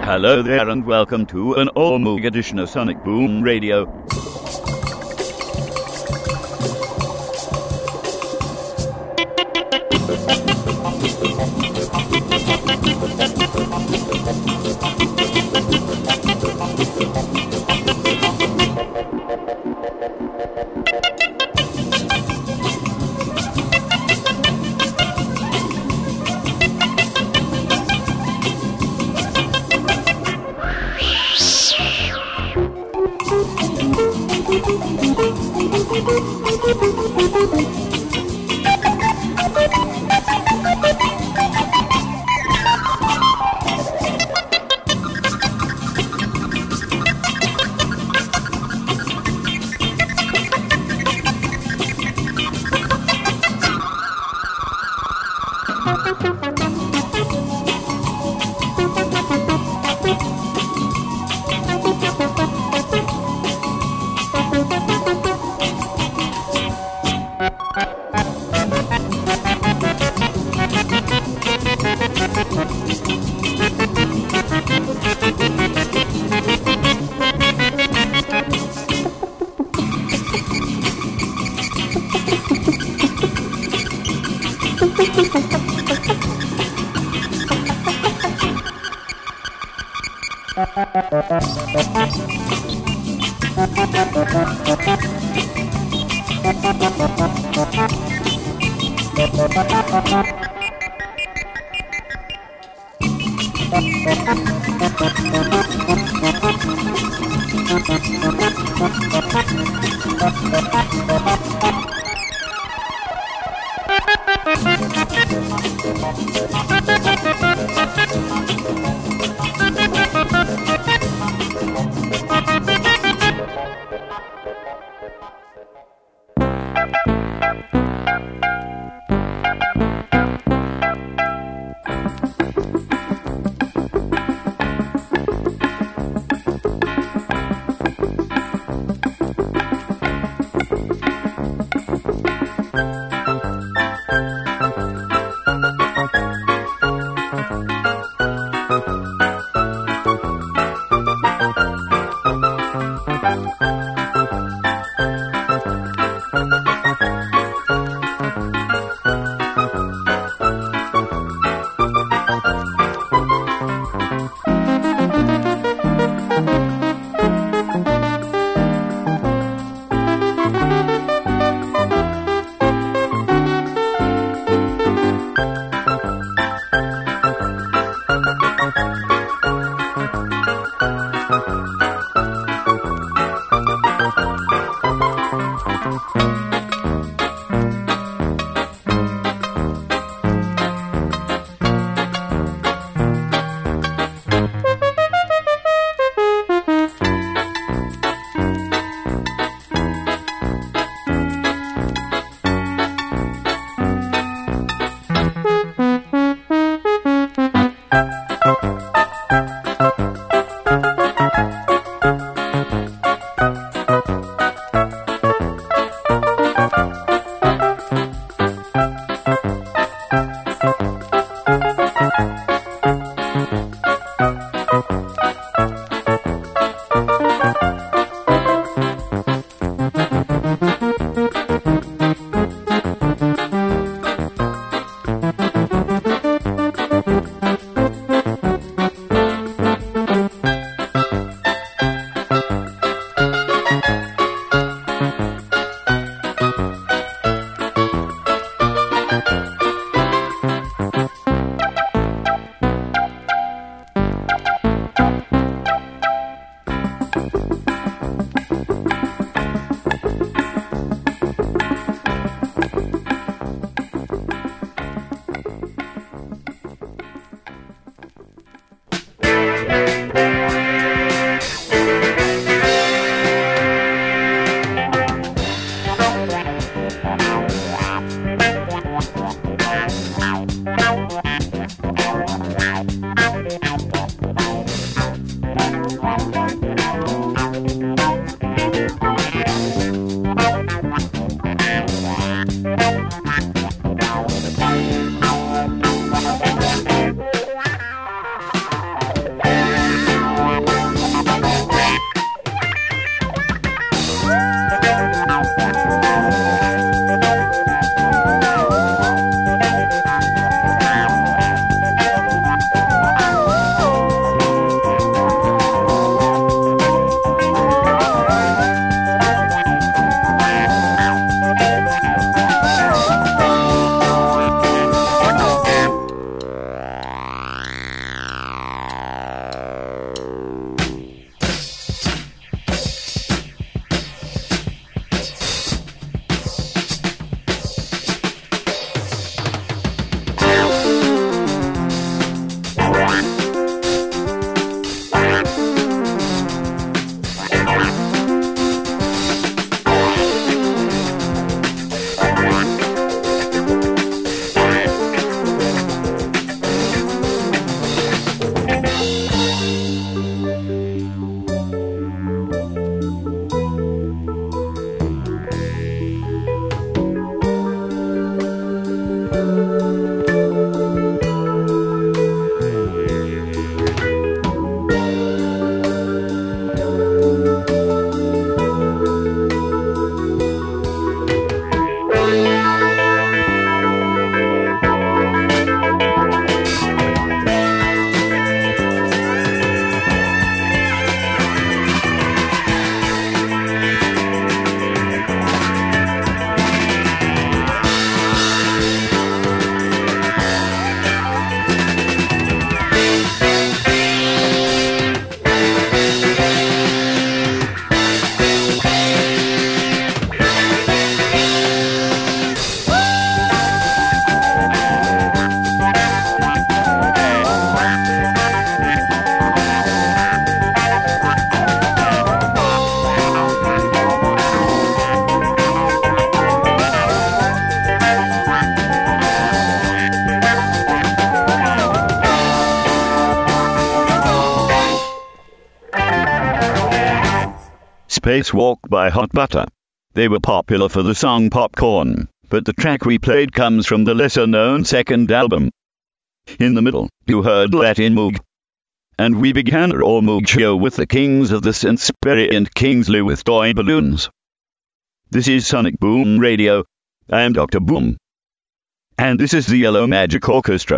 Hello there and welcome to an all-moog edition of Sonic Boom Radio. Spacewalk by Hot Butter. They were popular for the song Popcorn, but the track we played comes from the lesser-known second album. In the middle, you heard Latin Moog. And we began our All Moog show with the Kings of the Synth Sperry and Kingsley with Toy Balloons. This is Sonic Boom Radio. I am Dr. Boom. And this is the Yellow Magic Orchestra.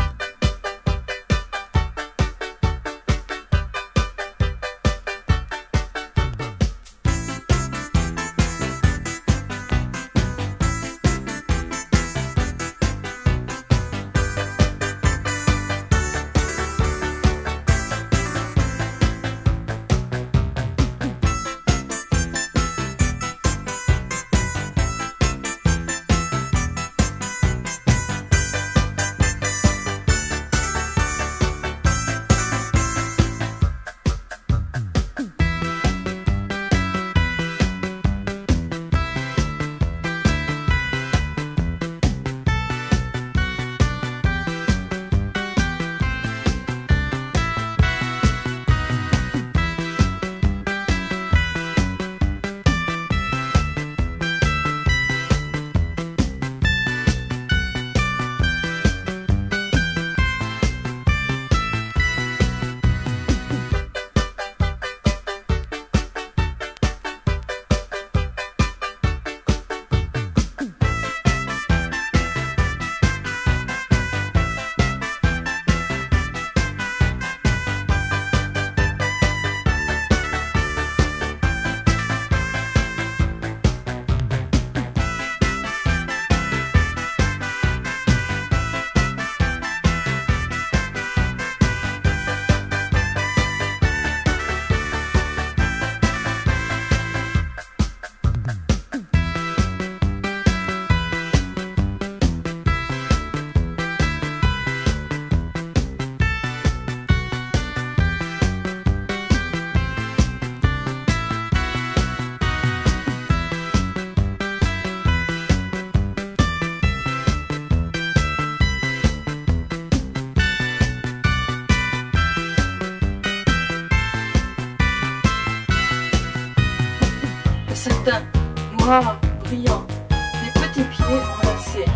Certains noirs, brillants, les petits pieds enlacés.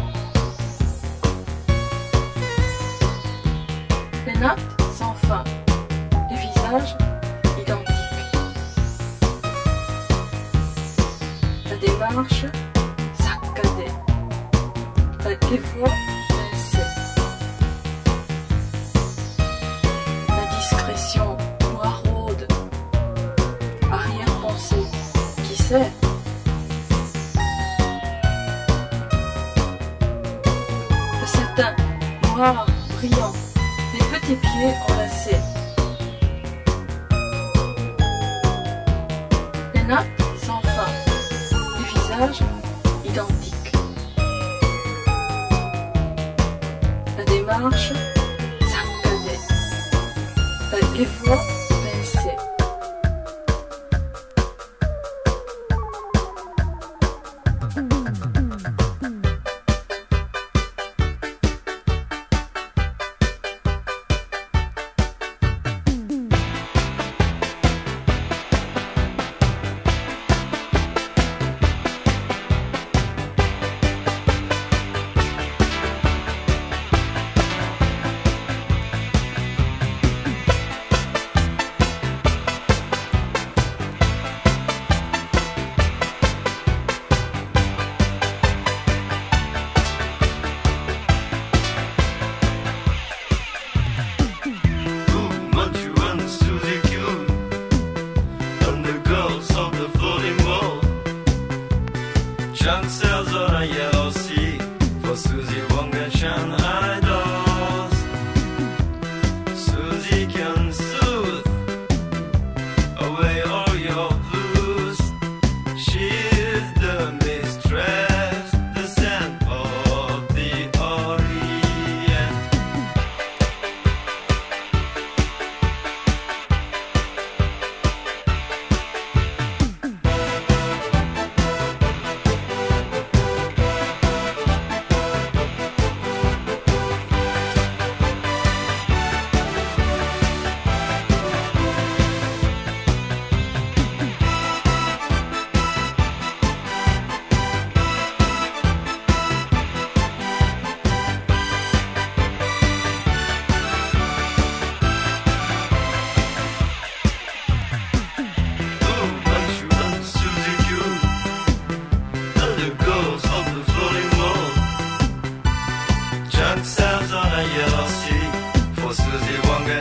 Les nattes sans fin, les visages identiques. La démarche saccadée, les voix pincées. La discrétion noiraude, arrière-pensée. Le satin noir, brillant, les petits pieds enlacés. Les nattes sans fin, les visages identiques. La démarche saccadée, les voix pincées.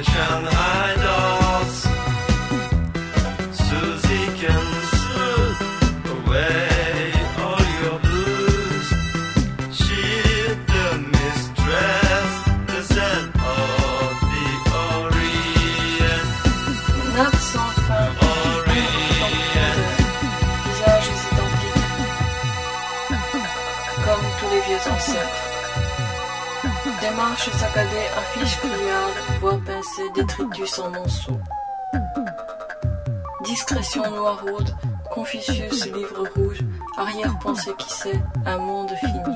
my Shanghai dolls. Susie can soothe away all your blues. She's the mistress, the zen of the Orient. Nappe sans fin, Orient. visages identiques, comme tous les vieux ancêtres. Démarche saccadée, affiche criarde, voix pincée, détritus en monceau. Discrétion noiraude, Confucius, livre rouge, arrière-pensée qui sait, un monde fini.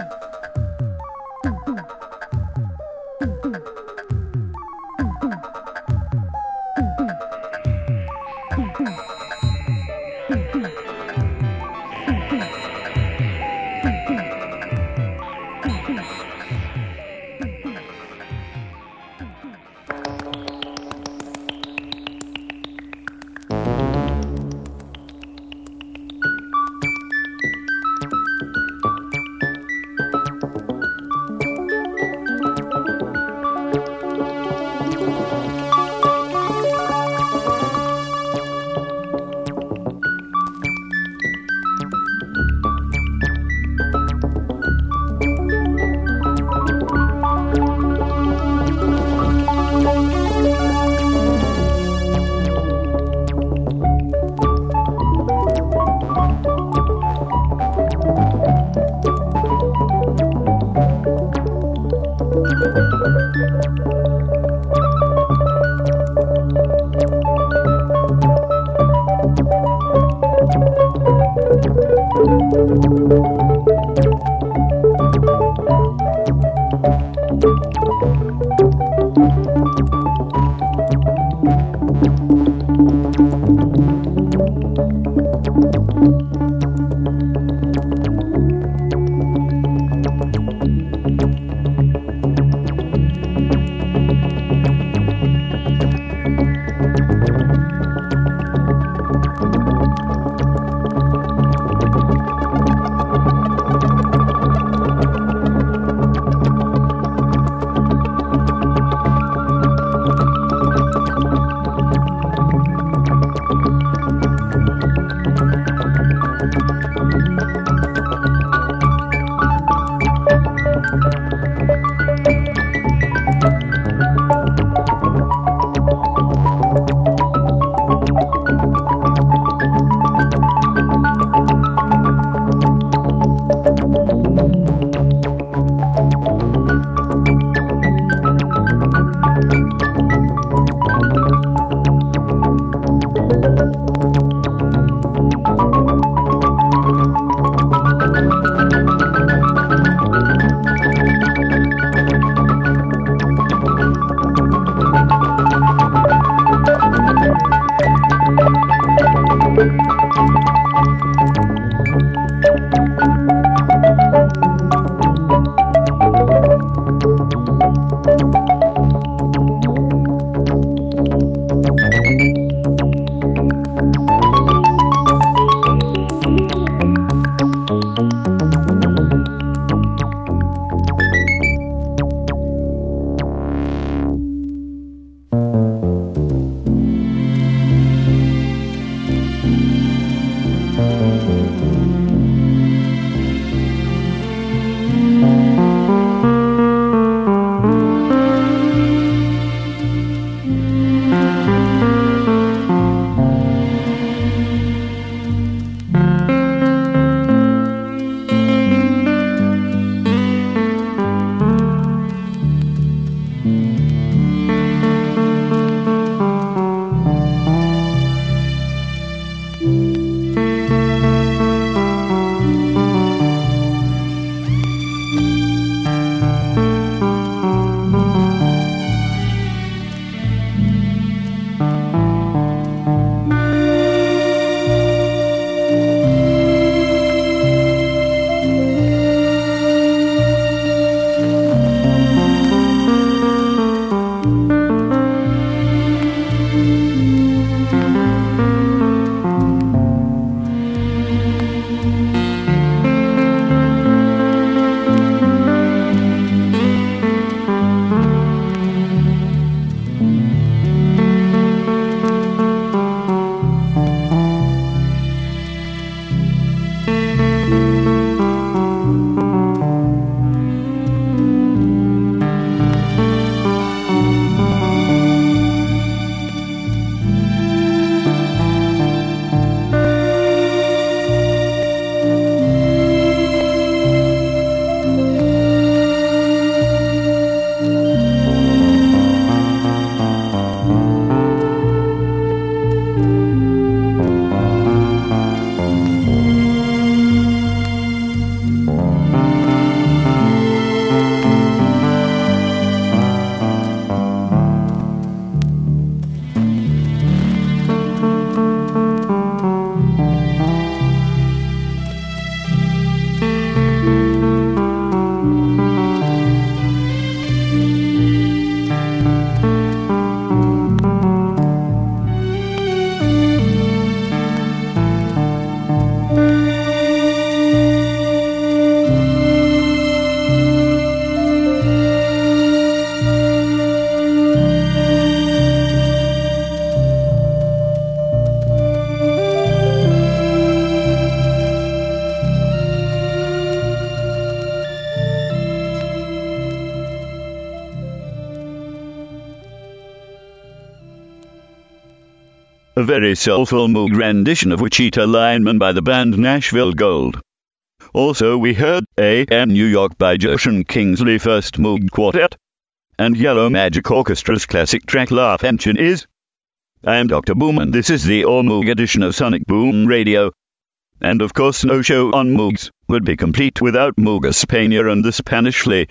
a very soulful Moog rendition of Wichita Lineman by the band Nashville Gold. Also we heard A.M. New York by Joshen Kingsley First Moog Quartet, and Yellow Magic Orchestra's classic track Laugh Engine is. I am Dr. Boom and this is the All Moog edition of Sonic Boom Radio. And of course no show on Moogs would be complete without Moog España and the Spanish Flea.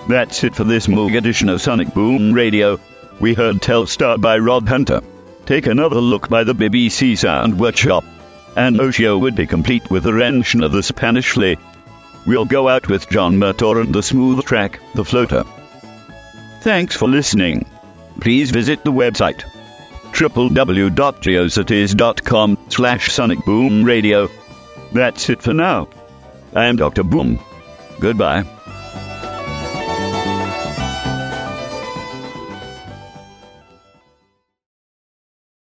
That's it for this Moog edition of Sonic Boom Radio. We heard Telstar by Rod Hunter. Take another look by the BBC Sound Workshop. And Oshio would be complete with the rendition of the Spanish Flea. We'll go out with John Murtaugh and the smooth track, The Floater. Thanks for listening. Please visit the website www.geocities.com/Sonic Boom Radio. That's it for now. I'm Dr. Boom. Goodbye.